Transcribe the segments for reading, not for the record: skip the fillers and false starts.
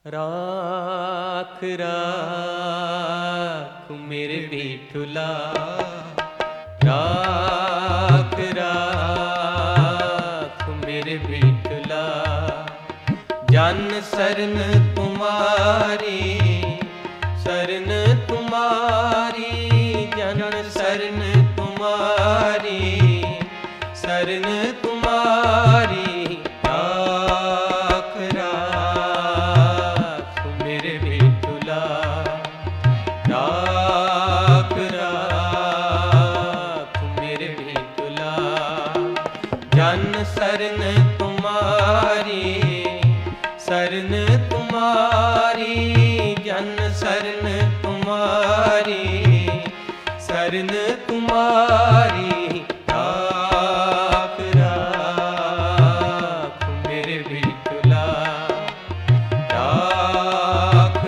राख राख मेरे विठुला, राख राख मेरे विठुला। जन सरन तुम्हारी, सरन तुम्हारी, जन सरन तुम्हारी, सरन तुम्हारी। राख राख मेरे विठुला, राख राख मेरे विठुला। जन सरन तुम्हारी, सरन तुम्हारी, जन सरन तुम्हारी, सरन तुम्हारी। राख राख मेरे विठुला, राख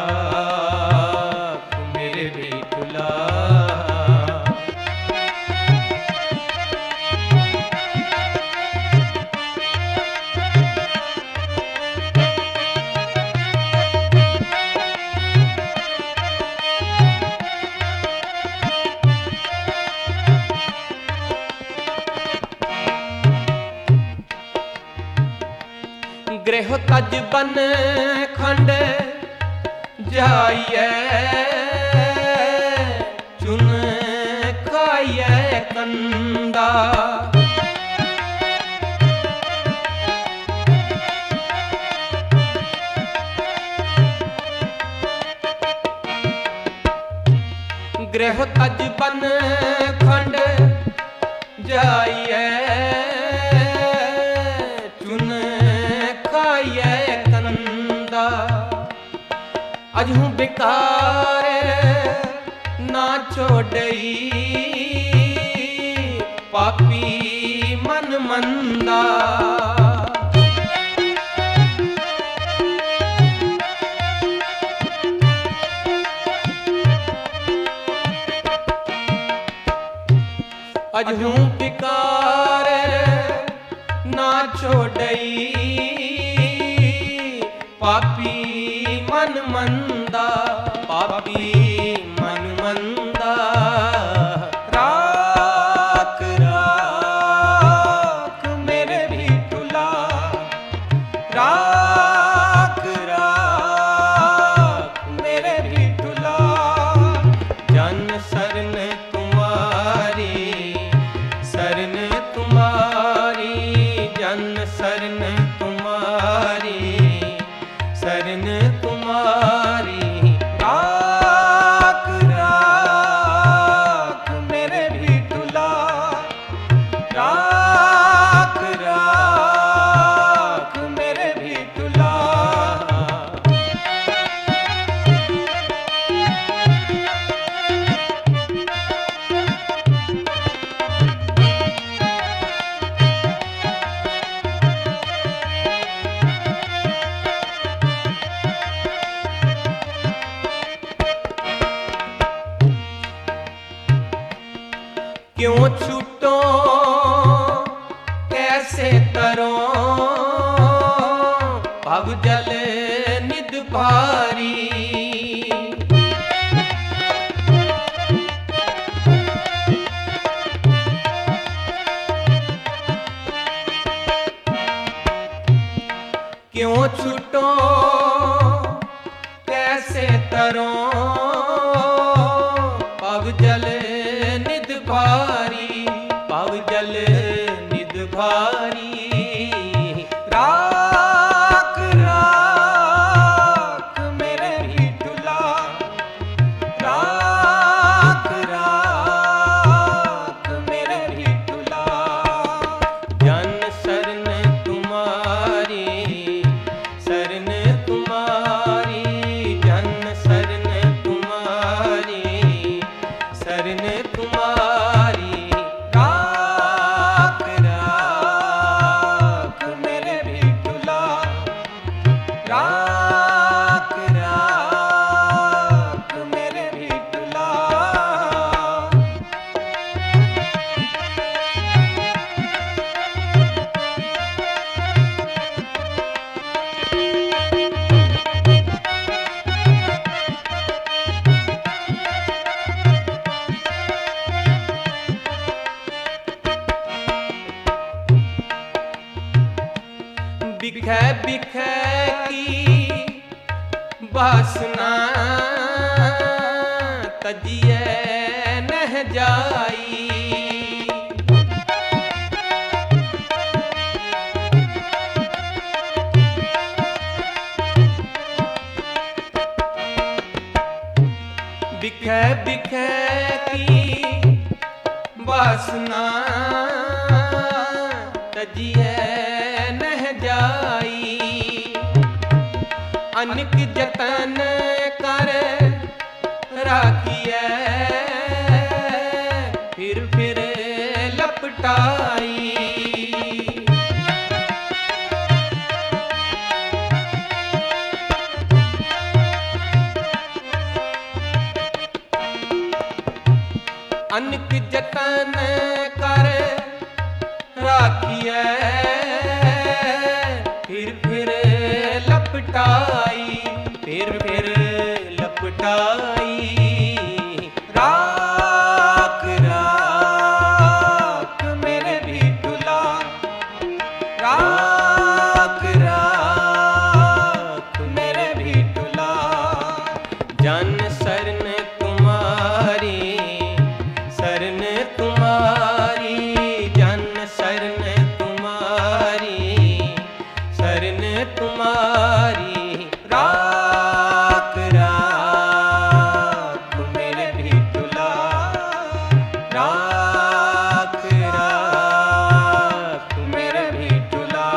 राख मेरे विठुला। गृह तज बन खंड जाइए, चुन खाइए कंदा। गृह तज बन खंड जाइए, चुन खाइए कंदा। अजहू बेकार ना छोड़ई, पापी मन मंदा। अजहू बेकार ना छोड़ई, पापी मन मंदा, पापी मन मंदा। राख राख मेरे विठुला, राख राख मेरे विठुला। जन सरन तुम्हारी, सरन तुम्हारी, जन सरन तुम्हारी, सरन तुम्हारी। राख राख मेरे विठुला, राख राख मेरे विठुला। क्यों छूटो कैसे तरो, भव जल निध भारी। क्यों छूटो कैसे तरो, भव जल निध भारी, भव जल निध भारी। राख राख मेरे विठुला, राख राख मेरे विठुला। जन सरन तुम्हारी, सरन तुम्हारी, जन सरन तुम्हारी, सरन तुम्हारी। राख राख मेरे विठुला, राख राख मेरे विठुला। की वासना तजिए नह जाई। बिखे बिखे की वासना तजिए नह जाई। अनिक जतन कर राखिए फिर लपटाई। अनिक जतन कर राखिए फिर लपटाई। फिर लपटाई। राख राख मेरे बिटुला, राख राख मेरे बिटुला। जन शरण तुम्हारी, शरण तुम्हारी, जन शरण तुम्हारी, शरण तुम्हारी। राख राख मेरे बिटुला, राख राख मेरे बिटुला।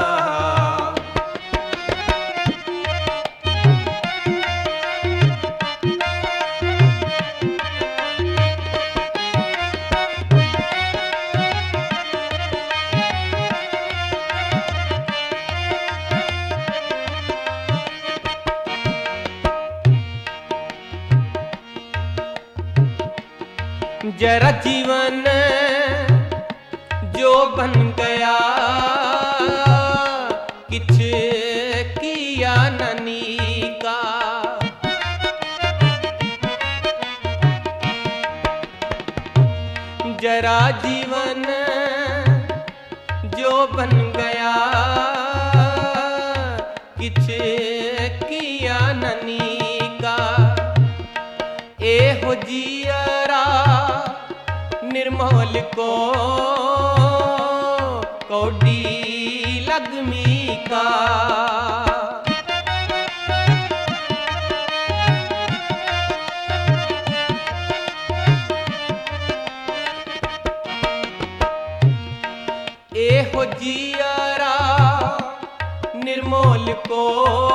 जरा जीवन जो बन गया किछ किया ननी का। जरा जीवन जो बन गया किछ किया ननी का। एहो जियरा निर्मल को कौडी लगमी का। एहो जियरा निर्मल को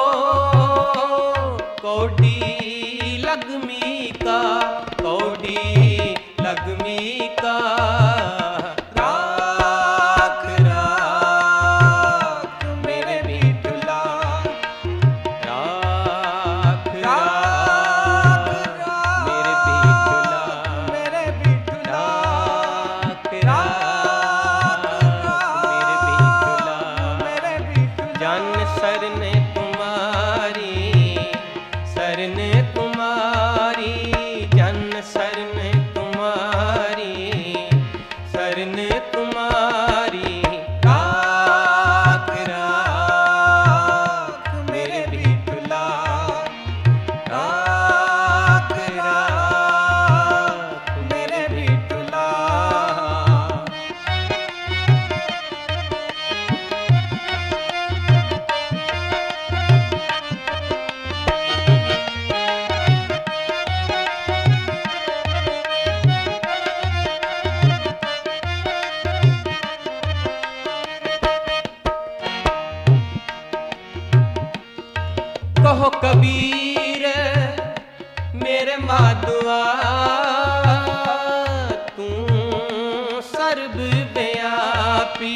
कौडी लगमी का, कौडी लगमी का। राख राख मेरे बिटुला, राख राख मेरे बिटुला, मेरे बिटुला। राख राख मेरे बिटुला, जन शरण तुम्हारी, शरण तुम्हारी, जन शरण तुम्हारी, शरण तुम्हारी। राख राख मेरे बिटुला, राख राख मेरे बिटुला। कहो कबीर मेरे माधुआ तू सर्वव्यापी।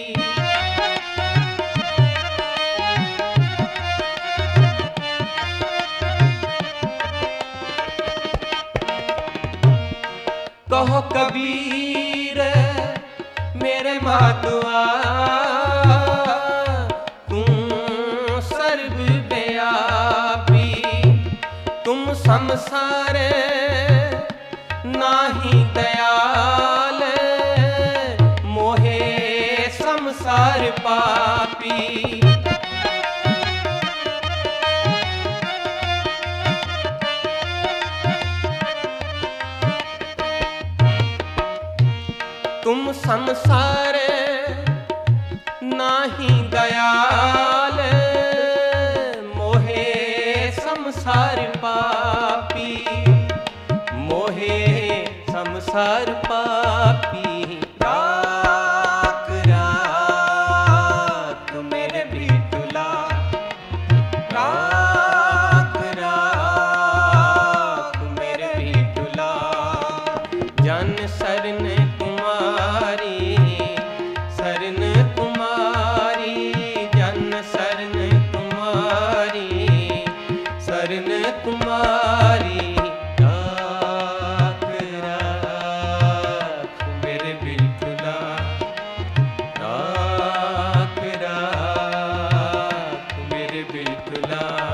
कहो कबीर मेरे माधुआ तू सर्वव्यापी। तुम संसार नाही दयाल, मोहे संसार पापी। संसार नाही दयाल, मोहे संसार पापी, मोहे संसार पापी। राख राख मेरे बिटुला, राख राख मेरे बिटुला। जन शरण तुम्हारी, शरण तुम्हारी, जन शरण तुम्हारी, शरण तुम्हारी। राख राख मेरे बिटुला, राख राख मेरे बिटुला।